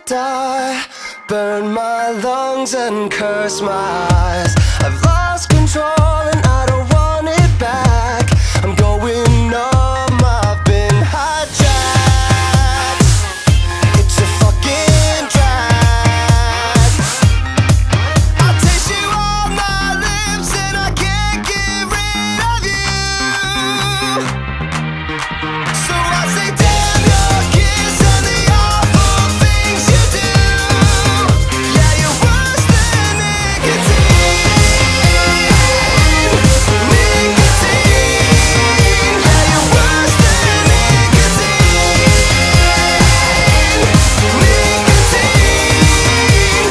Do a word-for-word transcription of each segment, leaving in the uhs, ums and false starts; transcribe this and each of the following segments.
die, burn my lungs and curse my eyes. I've lost control and I don't want it back. I'm going numb, I've been hijacked. It's a fucking drag. I taste you on my lips and I can't get rid of you. So I say damn your kiss and the awful things you do. Yeah, you're worse than nicotine. Nicotine. Yeah, you're worse than nicotine. Nicotine.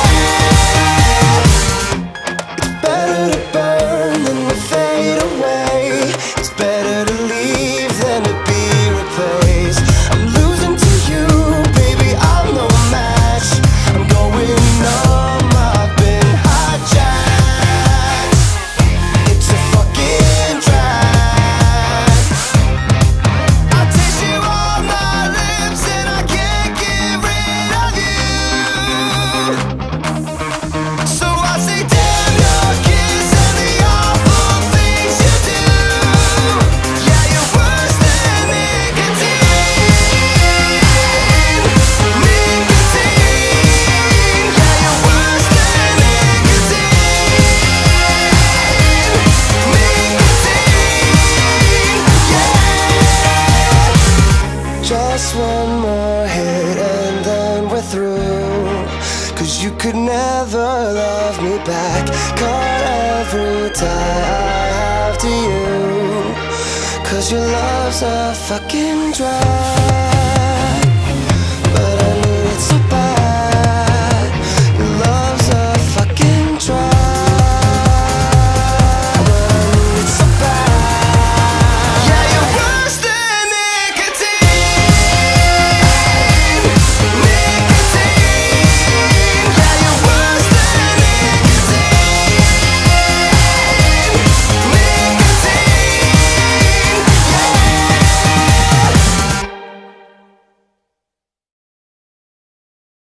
Yeah. It's better to burn than to fade away. It's better to leave than to be replaced. I'm losing to you, baby, I'm no match. I'm going numb, I've been hijacked. It's a fucking drag. I taste you on my lips and I can't get rid of you. So I say damn your kiss and the awful things you do. Yeah, you're worse than nicotine. Nicotine. Yeah, you're worse than nicotine. Nicotine. Yeah. Just one more hit and then we're through. Cause you could never love me back. Caught every tie I have to you. Cause your love's a fucking drag.